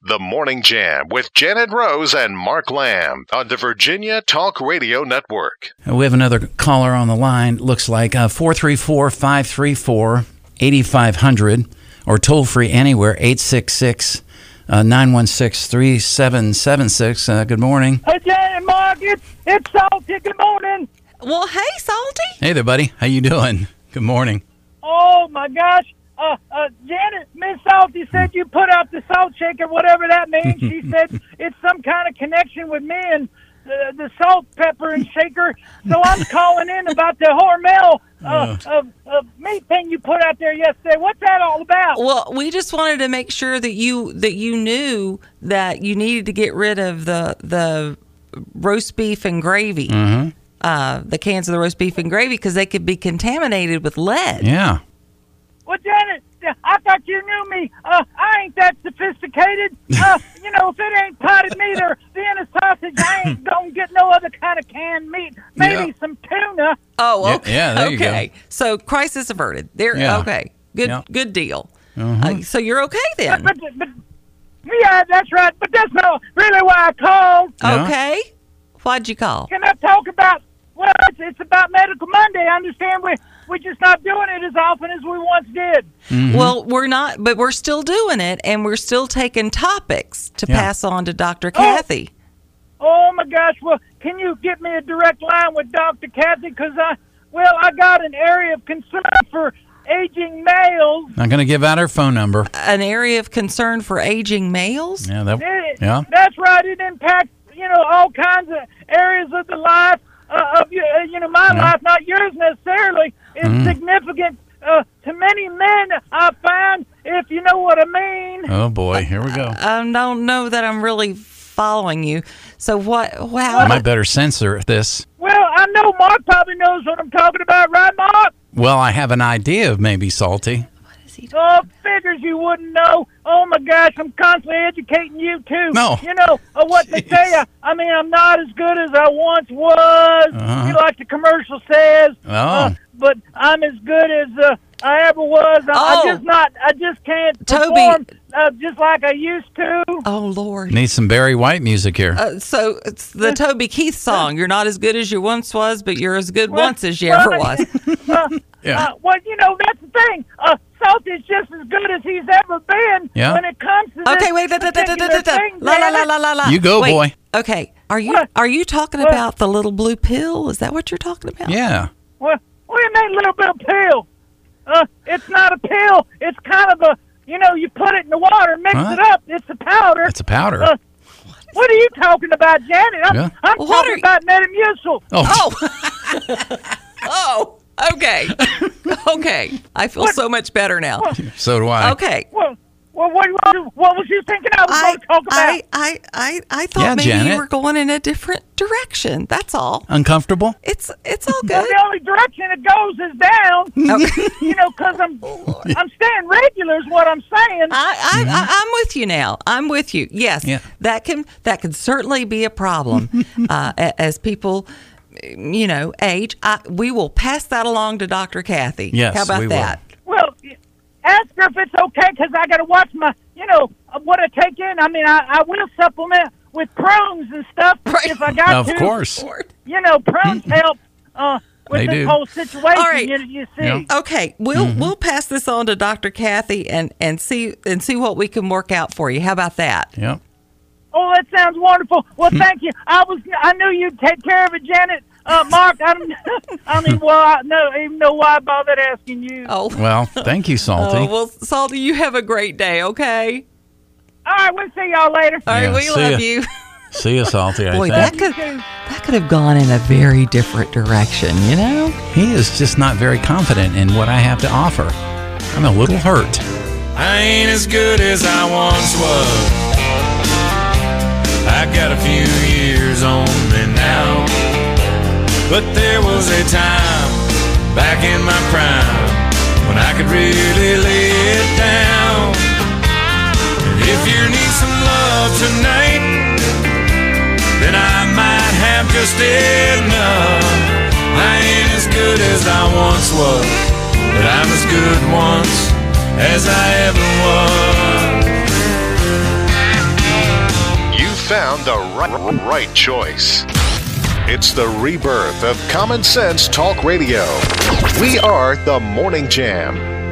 The Morning Jam with Janet Rose and Mark Lamb on the Virginia Talk Radio Network. We have another caller on the line. Looks like 434-534-8500 or toll free anywhere 866-916-3776. Good morning. Hey, Janet, Mark, it's Salty. Good morning. Well, hey, Salty. Hey there, buddy. How you doing? Good morning. Oh my gosh. Janet, Miss Salty said you put out the salt shaker, whatever that means. She said it's some kind of connection with me and the salt, pepper, and shaker. So I'm calling in about the Hormel meat thing you put out there yesterday. What's that all about? Well, we just wanted to make sure that you knew that you needed to get rid of the roast beef and gravy. Mm-hmm. The cans of the roast beef and gravy, because they could be contaminated with lead. Yeah. Well, Janet, I thought you knew me. I ain't that sophisticated. If it ain't potted meat or Vienna sausage, I ain't gonna get no other kind of canned meat. Maybe some tuna. Oh, okay. Yeah, there you go. So crisis averted. There. Yeah. Okay. Good. Yeah. Good deal. Mm-hmm. So you're okay then. But yeah, that's right. But that's not really why I called. Yeah. Okay. Why'd you call? Can I talk about? Well, it's about Medical Monday. I understand we're just not doing it as often as we once did. Mm-hmm. Well, we're not, but we're still doing it, and we're still taking topics to pass on to Dr. Kathy. Oh my gosh! Well, can you get me a direct line with Dr. Kathy? Because I got an area of concern for aging males. Not going to give out her phone number. An area of concern for aging males? Yeah. That's right. It impacts all kinds of areas of the life of my life, not yours necessarily. It's significant to many men, I find, if you know what I mean. Oh boy, here we go. I don't know that I'm really following you. So what? Wow. I might better censor this. Well, I know Mark probably knows what I'm talking about, right, Mark? Well, I have an idea of maybe Salty. Oh, figures you wouldn't know. Oh, my gosh, I'm constantly educating you, too. No. What they say. I'm not as good as I once was, like the commercial says. Oh. But I'm as good as I ever was. I just can't Toby. perform just like I used to. Oh, Lord. Need some Barry White music here. So it's the Toby Keith song. You're not as good as you once was, but you're as good once as you ever was. Yeah. That's the thing. Salty's just as good as he's ever been when it comes to Okay, this wait. particular thing, La. You go, Wait, boy. Okay. Are you talking about the little blue pill? Is that what you're talking about? Yeah. What do you mean, little bit of pill? It's not a pill. It's kind of a, you put it in the water, mix it up. It's a powder. It's a powder. What are you talking about, Janet? I'm What talking about Metamucil. Oh. Oh, okay. Okay. I feel so much better now. So do I. Okay. Well, what was you thinking I was going to talk about? I thought maybe Janet. you were going in a different direction. That's all. Uncomfortable? It's all Well, good. the only direction it goes is down. Because I'm staying regular is what I'm saying. I'm with you now. I'm with you. Yes, Yeah. that can certainly be a problem as people, age. We will pass that along to Dr. Kathy. Yes, How about we will. that? Well, ask her if it's okay, because I got to watch my, what I take in. I mean, I will supplement with prunes and stuff if I got to. Of course. Prunes help with They this do. whole situation. All right. You see. Yeah. Okay, we'll pass this on to Dr. Kathy and see what we can work out for you. How about that? Yep. Oh, that sounds wonderful. Well, thank you. I knew you'd take care of it, Janet. Mark, I don't even know why I bothered asking you. Oh, Well, thank you, Salty. well, Salty, you have a great day. Okay. All right, we'll see y'all later. All right, Yeah, we see love ya. you. See you, Salty. Boy, I think. that could have gone in a very different direction. He is just not very confident in what I have to offer. I'm a little hurt. I ain't as good as I once was. I got a few years on me now, but there was a time back in my prime when I could really lay it down. And if you need some love tonight, then I might have just enough. I ain't as good as I once was, but I'm as good once as I ever was. found the right choice. It's the rebirth of Common Sense Talk Radio. We are the Morning Jam.